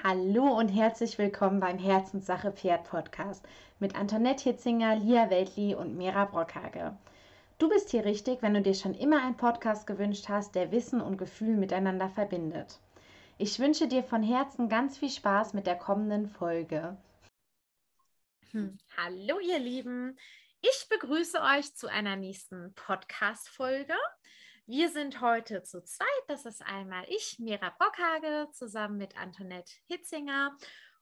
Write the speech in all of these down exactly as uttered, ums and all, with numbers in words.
Hallo und herzlich willkommen beim Herzenssache Pferd Podcast mit Antoinette Hitzinger, Lia Weltli und Mira Brockhage. Du bist hier richtig, wenn du dir schon immer einen Podcast gewünscht hast, der Wissen und Gefühl miteinander verbindet. Ich wünsche dir von Herzen ganz viel Spaß mit der kommenden Folge. Hm. Hallo ihr Lieben, ich begrüße euch zu einer nächsten Podcast-Folge. Wir sind heute zu zweit, das ist einmal ich, Mira Brockhage, zusammen mit Antoinette Hitzinger.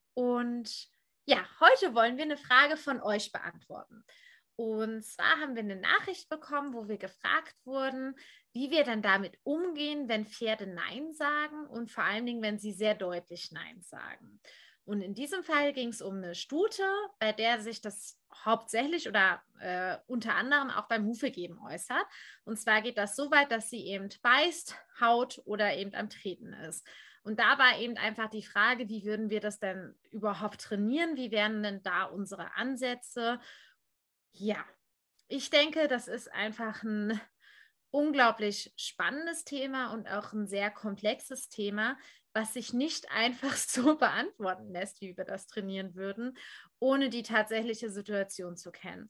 Und ja, heute wollen wir eine Frage von euch beantworten. Und zwar haben wir eine Nachricht bekommen, wo wir gefragt wurden, wie wir dann damit umgehen, wenn Pferde Nein sagen und vor allen Dingen, wenn sie sehr deutlich Nein sagen. Und in diesem Fall ging es um eine Stute, bei der sich das hauptsächlich oder äh, unter anderem auch beim Hufegeben äußert. Und zwar geht das so weit, dass sie eben beißt, haut oder eben am Treten ist. Und da war eben einfach die Frage, wie würden wir das denn überhaupt trainieren? Wie wären denn da unsere Ansätze? Ja, ich denke, das ist einfach ein unglaublich spannendes Thema und auch ein sehr komplexes Thema, was sich nicht einfach so beantworten lässt, wie wir das trainieren würden, ohne die tatsächliche Situation zu kennen.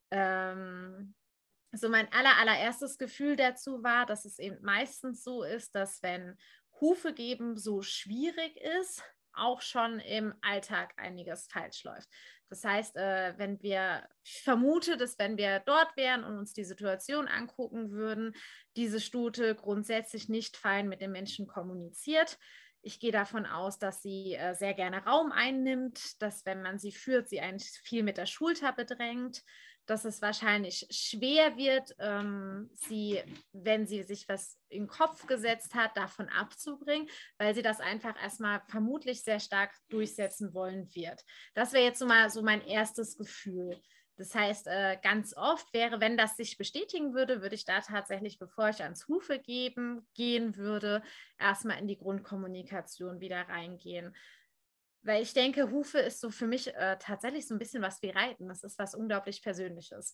Ähm, so mein aller, allererstes Gefühl dazu war, dass es eben meistens so ist, dass wenn Hufe geben so schwierig ist, auch schon im Alltag einiges falsch läuft. Das heißt, äh, wenn wir, ich vermute, dass wenn wir dort wären und uns die Situation angucken würden, diese Stute grundsätzlich nicht fein mit den Menschen kommuniziert. Ich gehe davon aus, dass sie äh, sehr gerne Raum einnimmt, dass wenn man sie führt, sie eigentlich viel mit der Schulter bedrängt, dass es wahrscheinlich schwer wird, ähm, sie, wenn sie sich was in den Kopf gesetzt hat, davon abzubringen, weil sie das einfach erstmal vermutlich sehr stark durchsetzen wollen wird. Das wäre jetzt so mal so mein erstes Gefühl. Das heißt, äh, ganz oft wäre, wenn das sich bestätigen würde, würde ich da tatsächlich, bevor ich ans Hufe geben gehen würde, erstmal in die Grundkommunikation wieder reingehen. Weil ich denke, Hufe ist so für mich äh, tatsächlich so ein bisschen was wie Reiten. Das ist was unglaublich Persönliches.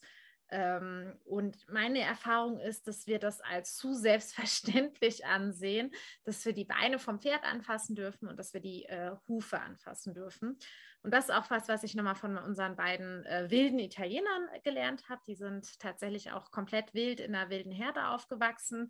Ähm, und meine Erfahrung ist, dass wir das als zu selbstverständlich ansehen, dass wir die Beine vom Pferd anfassen dürfen und dass wir die äh, Hufe anfassen dürfen. Und das ist auch was, was ich nochmal von unseren beiden äh, wilden Italienern gelernt habe. Die sind tatsächlich auch komplett wild in einer wilden Herde aufgewachsen.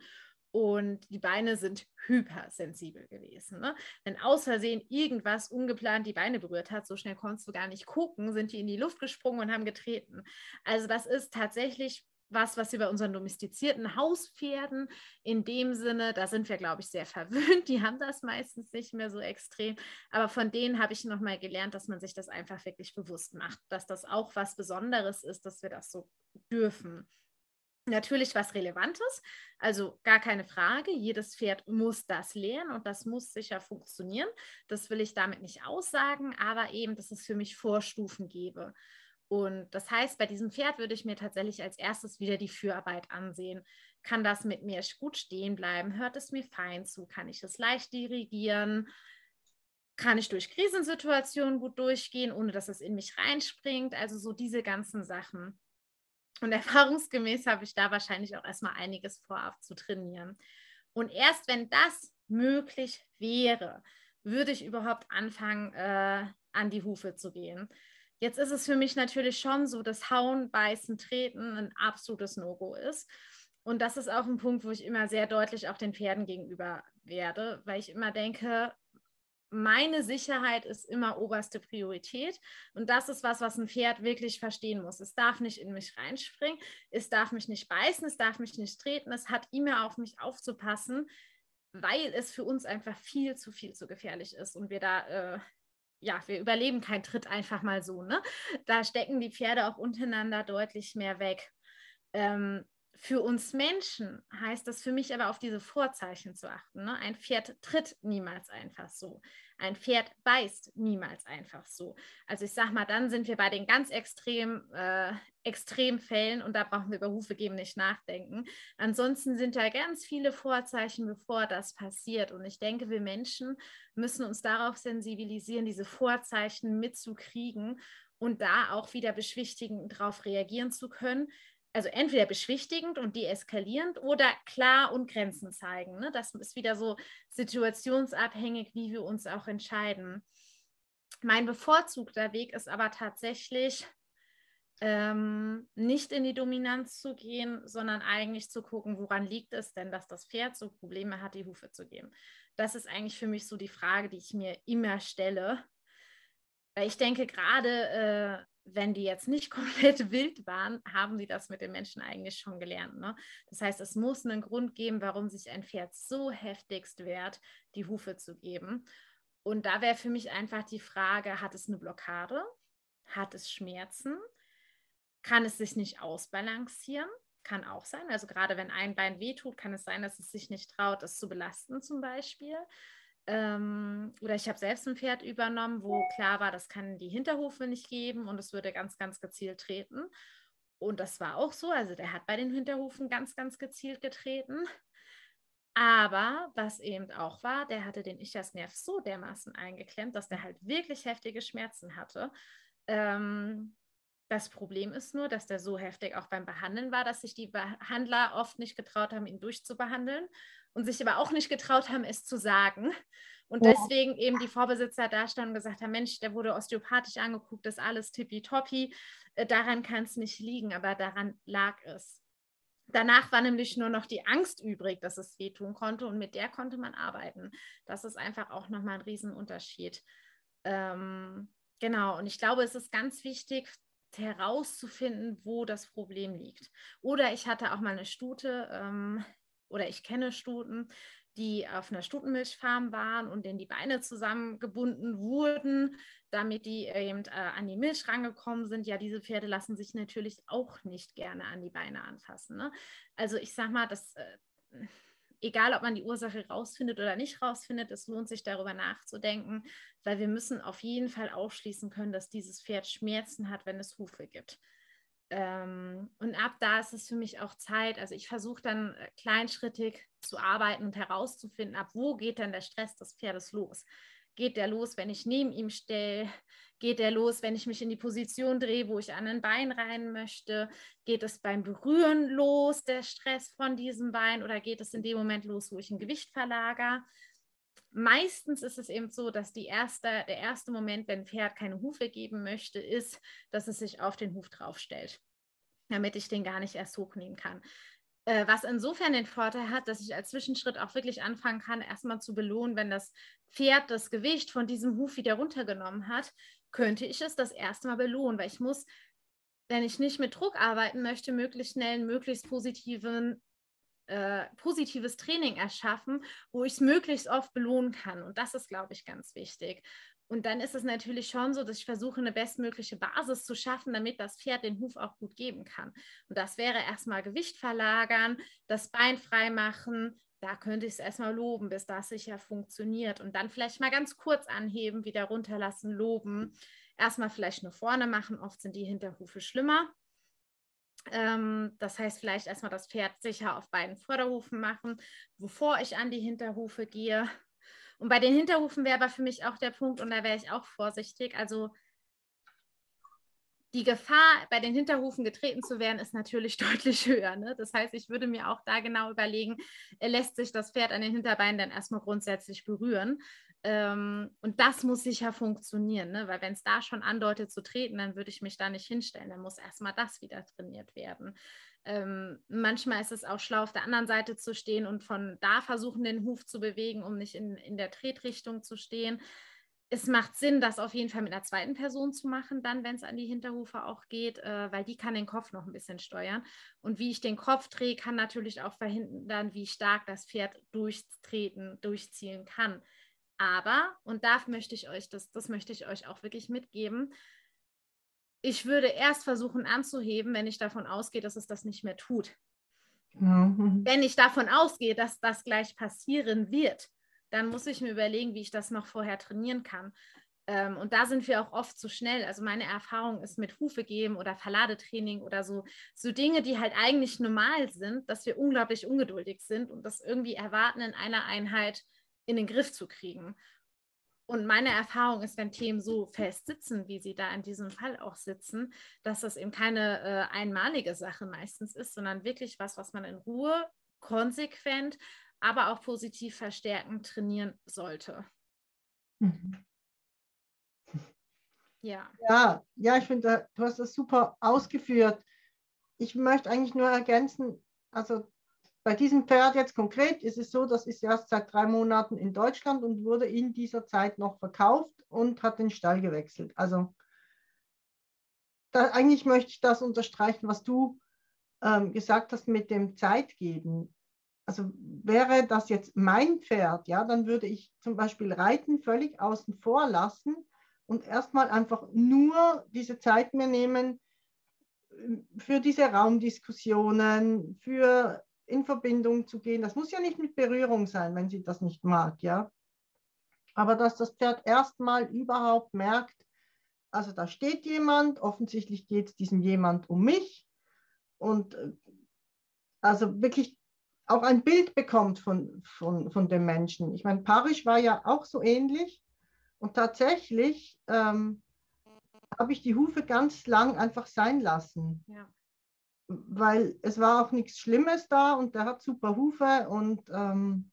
Und die Beine sind hypersensibel gewesen. Ne? Wenn aus Versehen irgendwas ungeplant die Beine berührt hat, so schnell konntest du gar nicht gucken, sind die in die Luft gesprungen und haben getreten. Also das ist tatsächlich was, was wir bei unseren domestizierten Hauspferden in dem Sinne, da sind wir, glaube ich, sehr verwöhnt. Die haben das meistens nicht mehr so extrem. Aber von denen habe ich nochmal gelernt, dass man sich das einfach wirklich bewusst macht, dass das auch was Besonderes ist, dass wir das so dürfen. Natürlich was Relevantes, also gar keine Frage. Jedes Pferd muss das lernen und das muss sicher funktionieren. Das will ich damit nicht aussagen, aber eben, dass es für mich Vorstufen gebe. Und das heißt, bei diesem Pferd würde ich mir tatsächlich als erstes wieder die Fürarbeit ansehen. Kann das mit mir gut stehen bleiben? Hört es mir fein zu? Kann ich es leicht dirigieren? Kann ich durch Krisensituationen gut durchgehen, ohne dass es in mich reinspringt? Also so diese ganzen Sachen. Und erfahrungsgemäß habe ich da wahrscheinlich auch erstmal einiges vorab zu trainieren. Und erst wenn das möglich wäre, würde ich überhaupt anfangen, äh, an die Hufe zu gehen. Jetzt ist es für mich natürlich schon so, dass Hauen, Beißen, Treten ein absolutes No-Go ist. Und das ist auch ein Punkt, wo ich immer sehr deutlich auch den Pferden gegenüber werde, weil ich immer denke, meine Sicherheit ist immer oberste Priorität. Und das ist was, was ein Pferd wirklich verstehen muss. Es darf nicht in mich reinspringen, es darf mich nicht beißen, es darf mich nicht treten, es hat immer auf mich aufzupassen, weil es für uns einfach viel zu viel zu gefährlich ist und wir da, äh, ja, wir überleben keinen Tritt einfach mal so, ne? Da stecken die Pferde auch untereinander deutlich mehr weg. Ähm, für uns Menschen heißt das für mich aber auf diese Vorzeichen zu achten. Ne? Ein Pferd tritt niemals einfach so. Ein Pferd beißt niemals einfach so. Also ich sag mal, dann sind wir bei den ganz extrem, äh, Extremfällen und da brauchen wir über Hufe geben nicht nachdenken. Ansonsten sind da ganz viele Vorzeichen, bevor das passiert. Und ich denke, wir Menschen müssen uns darauf sensibilisieren, diese Vorzeichen mitzukriegen und da auch wieder beschwichtigen, darauf reagieren zu können, also entweder beschwichtigend und deeskalierend oder klar und Grenzen zeigen. Ne? Das ist wieder so situationsabhängig, wie wir uns auch entscheiden. Mein bevorzugter Weg ist aber tatsächlich, ähm, nicht in die Dominanz zu gehen, sondern eigentlich zu gucken, woran liegt es denn, dass das Pferd so Probleme hat, die Hufe zu geben. Das ist eigentlich für mich so die Frage, die ich mir immer stelle. Weil ich denke, gerade äh, wenn die jetzt nicht komplett wild waren, haben sie das mit den Menschen eigentlich schon gelernt. Ne? Das heißt, es muss einen Grund geben, warum sich ein Pferd so heftigst wehrt, die Hufe zu geben. Und da wäre für mich einfach die Frage, hat es eine Blockade? Hat es Schmerzen? Kann es sich nicht ausbalancieren? Kann auch sein. Also gerade wenn ein Bein wehtut, kann es sein, dass es sich nicht traut, es zu belasten zum Beispiel. Ähm, oder ich habe selbst ein Pferd übernommen, wo klar war, das kann die Hinterhufe nicht geben und es würde ganz, ganz gezielt treten. Und das war auch so. Also der hat bei den Hinterhufen ganz, ganz gezielt getreten. Aber was eben auch war, der hatte den Ischiasnerv so dermaßen eingeklemmt, dass der halt wirklich heftige Schmerzen hatte. Ähm, das Problem ist nur, dass der so heftig auch beim Behandeln war, dass sich die Behandler oft nicht getraut haben, ihn durchzubehandeln und sich aber auch nicht getraut haben, es zu sagen. Und deswegen eben die Vorbesitzer da standen und gesagt haben, Mensch, der wurde osteopathisch angeguckt, ist alles tippitoppi, äh, daran kann es nicht liegen, aber daran lag es. Danach war nämlich nur noch die Angst übrig, dass es wehtun konnte und mit der konnte man arbeiten. Das ist einfach auch nochmal ein Riesenunterschied. Ähm, genau, und ich glaube, es ist ganz wichtig, herauszufinden, wo das Problem liegt. Oder ich hatte auch mal eine Stute, ähm, oder ich kenne Stuten, die auf einer Stutenmilchfarm waren und denen die Beine zusammengebunden wurden, damit die eben äh, an die Milch rangekommen sind. Ja, diese Pferde lassen sich natürlich auch nicht gerne an die Beine anfassen. Ne? Also ich sag mal, das äh, egal ob man die Ursache rausfindet oder nicht rausfindet, es lohnt sich darüber nachzudenken, weil wir müssen auf jeden Fall ausschließen können, dass dieses Pferd Schmerzen hat, wenn es Hufe gibt. Ähm, und ab da ist es für mich auch Zeit, also ich versuche dann äh, kleinschrittig zu arbeiten und herauszufinden, ab wo geht denn der Stress des Pferdes los? Geht der los, wenn ich neben ihm stehe? Geht der los, wenn ich mich in die Position drehe, wo ich an ein Bein rein möchte? Geht es beim Berühren los, der Stress von diesem Bein? Oder geht es in dem Moment los, wo ich ein Gewicht verlagere? Meistens ist es eben so, dass die erste, der erste Moment, wenn ein Pferd keine Hufe geben möchte, ist, dass es sich auf den Huf draufstellt, damit ich den gar nicht erst hochnehmen kann. Äh, was insofern den Vorteil hat, dass ich als Zwischenschritt auch wirklich anfangen kann, erstmal zu belohnen, wenn das Pferd das Gewicht von diesem Huf wieder runtergenommen hat, könnte ich es das erste Mal belohnen, weil ich muss, wenn ich nicht mit Druck arbeiten möchte, möglichst schnell einen möglichst positiven Äh, positives Training erschaffen, wo ich es möglichst oft belohnen kann. Und das ist, glaube ich, ganz wichtig. Und dann ist es natürlich schon so, dass ich versuche, eine bestmögliche Basis zu schaffen, damit das Pferd den Huf auch gut geben kann. Und das wäre erstmal Gewicht verlagern, das Bein frei machen. Da könnte ich es erstmal loben, bis das sicher funktioniert. Und dann vielleicht mal ganz kurz anheben, wieder runterlassen, loben. Erstmal vielleicht nur vorne machen. Oft sind die Hinterhufe schlimmer. Ähm, das heißt, vielleicht erstmal das Pferd sicher auf beiden Vorderhufen machen, bevor ich an die Hinterhufe gehe. Und bei den Hinterhufen wäre aber für mich auch der Punkt, und da wäre ich auch vorsichtig, also die Gefahr, bei den Hinterhufen getreten zu werden, ist natürlich deutlich höher. Ne? Das heißt, ich würde mir auch da genau überlegen, lässt sich das Pferd an den Hinterbeinen dann erstmal grundsätzlich berühren. Ähm, und das muss sicher funktionieren, ne? Weil wenn es da schon andeutet zu treten, dann würde ich mich da nicht hinstellen. Dann muss erstmal das wieder trainiert werden. Ähm, manchmal ist es auch schlau, auf der anderen Seite zu stehen und von da versuchen, den Huf zu bewegen, um nicht in, in der Tretrichtung zu stehen. Es macht Sinn, das auf jeden Fall mit einer zweiten Person zu machen, dann, wenn es an die Hinterhufe auch geht, äh, weil die kann den Kopf noch ein bisschen steuern. Und wie ich den Kopf drehe, kann natürlich auch verhindern, wie stark das Pferd durchtreten, durchziehen kann. Aber, und da möchte ich euch, das, das möchte ich euch auch wirklich mitgeben, ich würde erst versuchen anzuheben, wenn ich davon ausgehe, dass es das nicht mehr tut. Ja. Wenn ich davon ausgehe, dass das gleich passieren wird, dann muss ich mir überlegen, wie ich das noch vorher trainieren kann. Ähm, und da sind wir auch oft zu schnell. Also meine Erfahrung ist mit Hufe geben oder Verladetraining oder so, so Dinge, die halt eigentlich normal sind, dass wir unglaublich ungeduldig sind und das irgendwie erwarten, in einer Einheit in den Griff zu kriegen. Und meine Erfahrung ist, wenn Themen so fest sitzen, wie sie da in diesem Fall auch sitzen, dass das eben keine äh, einmalige Sache meistens ist, sondern wirklich was, was man in Ruhe, konsequent, aber auch positiv verstärkend trainieren sollte. Mhm. Ja. Ja, ja, ich finde, du hast das super ausgeführt. Ich möchte eigentlich nur ergänzen, also bei diesem Pferd jetzt konkret ist es so, das ist erst seit drei Monaten in Deutschland und wurde in dieser Zeit noch verkauft und hat den Stall gewechselt. Also da, eigentlich möchte ich das unterstreichen, was du ähm, gesagt hast mit dem Zeitgeben. Also wäre das jetzt mein Pferd, ja, dann würde ich zum Beispiel Reiten völlig außen vor lassen und erstmal einfach nur diese Zeit mir nehmen für diese Raumdiskussionen, für in Verbindung zu gehen. Das muss ja nicht mit Berührung sein, wenn sie das nicht mag, ja. Aber dass das Pferd erstmal überhaupt merkt, also da steht jemand, offensichtlich geht es diesem jemand um mich und also wirklich auch ein Bild bekommt von, von, von dem Menschen. Ich meine, Parisch war ja auch so ähnlich und tatsächlich ähm, habe ich die Hufe ganz lang einfach sein lassen. Ja. Weil es war auch nichts Schlimmes da und der hat super Hufe und ähm,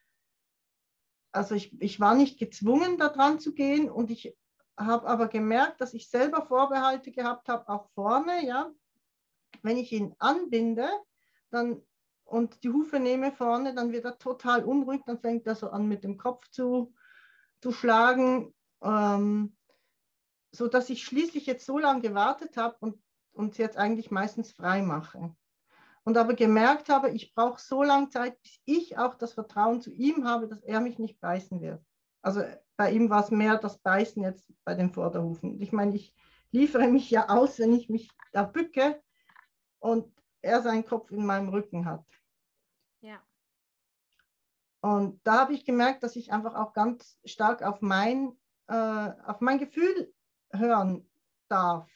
also ich, ich war nicht gezwungen, da dran zu gehen und ich habe aber gemerkt, dass ich selber Vorbehalte gehabt habe, auch vorne, ja. Wenn ich ihn anbinde dann, und die Hufe nehme vorne, dann wird er total unruhig, dann fängt er so an mit dem Kopf zu, zu schlagen, ähm, sodass ich schließlich jetzt so lange gewartet habe und uns jetzt eigentlich meistens frei mache. Und aber gemerkt habe, ich brauche so lange Zeit, bis ich auch das Vertrauen zu ihm habe, dass er mich nicht beißen wird. Also bei ihm war es mehr das Beißen jetzt bei den Vorderhufen. Ich meine, ich liefere mich ja aus, wenn ich mich da bücke und er seinen Kopf in meinem Rücken hat. Ja. Und da habe ich gemerkt, dass ich einfach auch ganz stark auf mein, äh, auf mein Gefühl hören darf.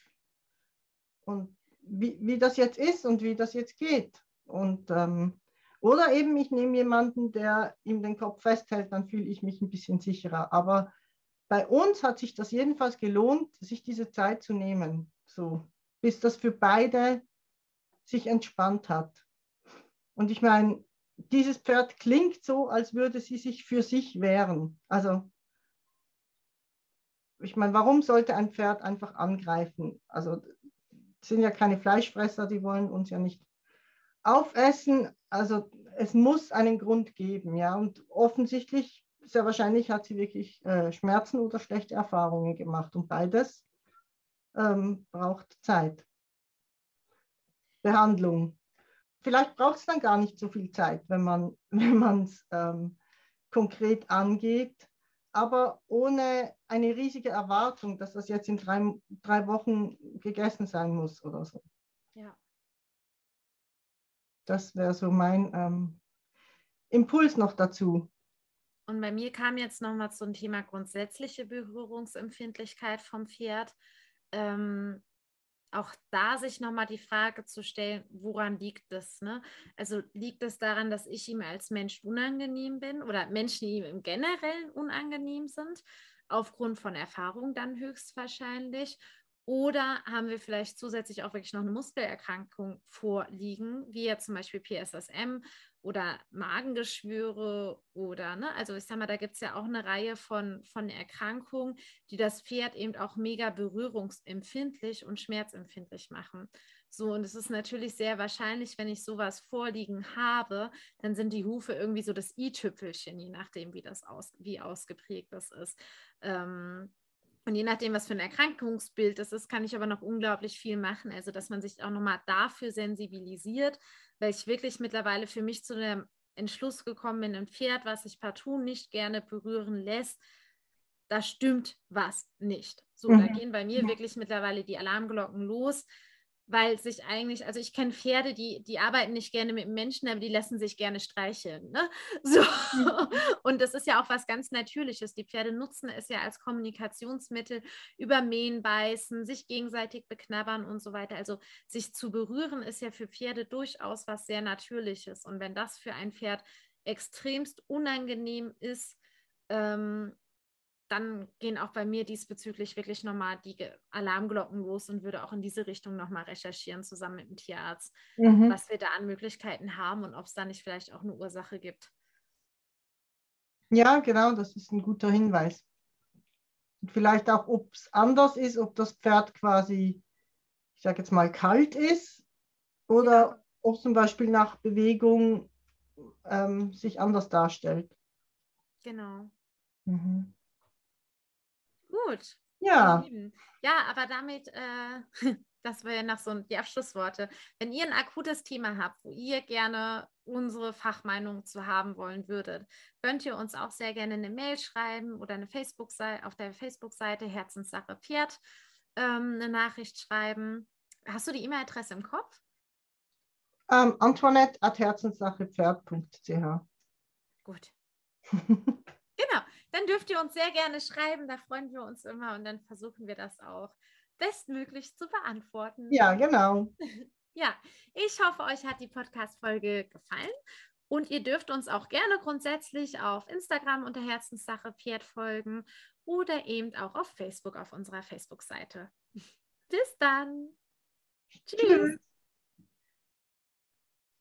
Und wie, wie das jetzt ist und wie das jetzt geht. Und, ähm, oder eben ich nehme jemanden, der ihm den Kopf festhält, dann fühle ich mich ein bisschen sicherer. Aber bei uns hat sich das jedenfalls gelohnt, sich diese Zeit zu nehmen, so, bis das für beide sich entspannt hat. Und ich meine, dieses Pferd klingt so, als würde sie sich für sich wehren. Also ich meine, warum sollte ein Pferd einfach angreifen? Also sind ja keine Fleischfresser, die wollen uns ja nicht aufessen. Also es muss einen Grund geben, ja. Und offensichtlich, sehr wahrscheinlich hat sie wirklich äh, Schmerzen oder schlechte Erfahrungen gemacht. Und beides ähm, braucht Zeit. Behandlung. Vielleicht braucht es dann gar nicht so viel Zeit, wenn man wenn es ähm, konkret angeht, aber ohne eine riesige Erwartung, dass das jetzt in drei, drei Wochen gegessen sein muss oder so. Ja. Das wäre so mein ähm, Impuls noch dazu. Und bei mir kam jetzt nochmal zum Thema grundsätzliche Berührungsempfindlichkeit vom Pferd. Ähm, auch da sich nochmal die Frage zu stellen, woran liegt das? Ne? Also liegt es daran, dass ich ihm als Mensch unangenehm bin oder Menschen, die ihm im Generellen unangenehm sind, aufgrund von Erfahrung dann höchstwahrscheinlich? Oder haben wir vielleicht zusätzlich auch wirklich noch eine Muskelerkrankung vorliegen, wie jetzt zum Beispiel P S S M oder Magengeschwüre oder, ne, also ich sag mal, da gibt es ja auch eine Reihe von, von Erkrankungen, die das Pferd eben auch mega berührungsempfindlich und schmerzempfindlich machen. So, und es ist natürlich sehr wahrscheinlich, wenn ich sowas vorliegen habe, dann sind die Hufe irgendwie so das i-Tüpfelchen, je nachdem, wie das aus, wie ausgeprägt das ist. Ähm, und je nachdem, was für ein Erkrankungsbild das ist, kann ich aber noch unglaublich viel machen. Also, dass man sich auch nochmal dafür sensibilisiert, weil ich wirklich mittlerweile für mich zu dem Entschluss gekommen bin, ein Pferd, was sich partout nicht gerne berühren lässt, da stimmt was nicht. So, da Mhm. gehen bei mir wirklich mittlerweile die Alarmglocken los, weil sich eigentlich, also ich kenne Pferde, die, die arbeiten nicht gerne mit Menschen, aber die lassen sich gerne streicheln. Ne? So. Und das ist ja auch was ganz Natürliches. Die Pferde nutzen es ja als Kommunikationsmittel, über Mähen beißen, sich gegenseitig beknabbern und so weiter. Also sich zu berühren ist ja für Pferde durchaus was sehr Natürliches. Und wenn das für ein Pferd extremst unangenehm ist, ähm, dann gehen auch bei mir diesbezüglich wirklich nochmal die Alarmglocken los und würde auch in diese Richtung nochmal recherchieren, zusammen mit dem Tierarzt, Mhm. was wir da an Möglichkeiten haben und ob es da nicht vielleicht auch eine Ursache gibt. Ja, genau, das ist ein guter Hinweis. Und vielleicht auch, ob es anders ist, ob das Pferd quasi, ich sage jetzt mal, kalt ist oder Ja. ob zum Beispiel nach Bewegung ähm, sich anders darstellt. Genau. Mhm. Gut. Ja. Ihr Lieben. Ja, aber damit, äh, das wäre noch so die Abschlussworte. Wenn ihr ein akutes Thema habt, wo ihr gerne unsere Fachmeinung zu haben wollen würdet, könnt ihr uns auch sehr gerne eine Mail schreiben oder eine Facebook-Seite, auf der Facebook-Seite Herzenssache Pferd ähm, eine Nachricht schreiben. Hast du die E-Mail-Adresse im Kopf? Ähm, Antoinette at herzenssachepferd punkt c h. Gut. Genau, dann dürft ihr uns sehr gerne schreiben, da freuen wir uns immer und dann versuchen wir das auch bestmöglich zu beantworten. Ja, genau. Ja, ich hoffe, euch hat die Podcast-Folge gefallen und ihr dürft uns auch gerne grundsätzlich auf Instagram unter Herzenssache Pferd folgen oder eben auch auf Facebook auf unserer Facebook-Seite. Bis dann. Tschüss. Tschüss.